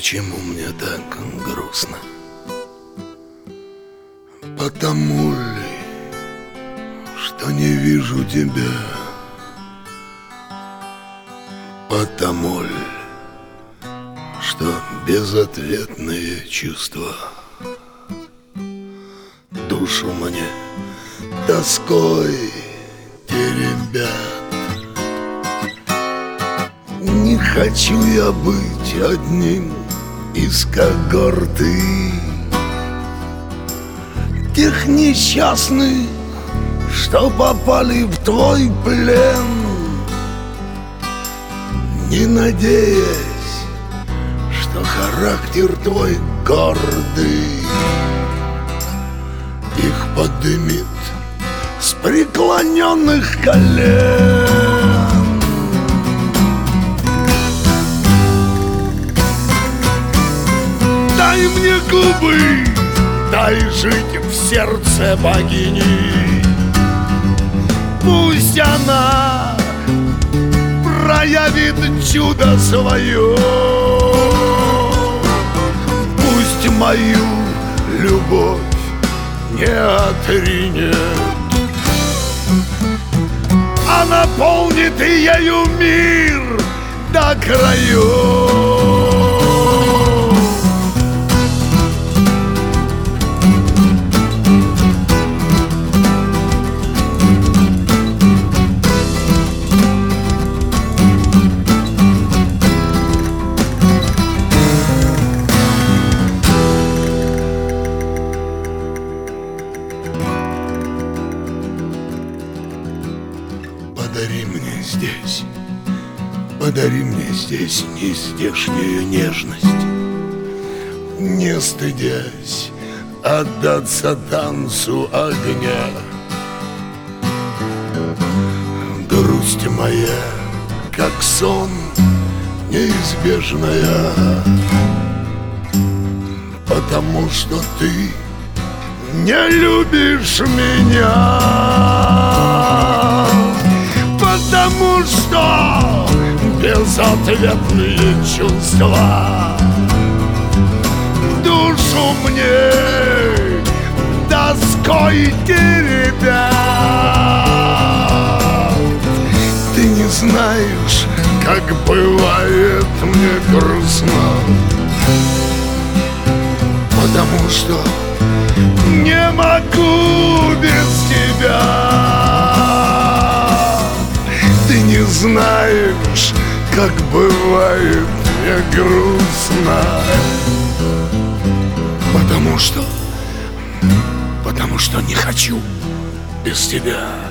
Почему мне так грустно? Потому ли, что не вижу тебя? Потому ли, что безответные чувства душу мне тоской теребят? Не хочу я быть одним из когорты тех несчастных, что попали в твой плен, не надеясь, что характер твой гордый их подымет с преклоненных колен. Дай мне губы, дай жить в сердце богини. Пусть она проявит чудо свое, пусть мою любовь не отринет, а наполнит ею мир до краев. Подари мне здесь нездешнюю нежность, не стыдясь отдаться танцу огня. Грусть моя, как сон неизбежная, потому что ты не любишь меня, потому что безответные чувства душу мне тоской теребят. Ты не знаешь, как бывает мне грустно, потому что не могу без тебя. Ты не знаешь, как бывает мне грустно, потому что не хочу без тебя.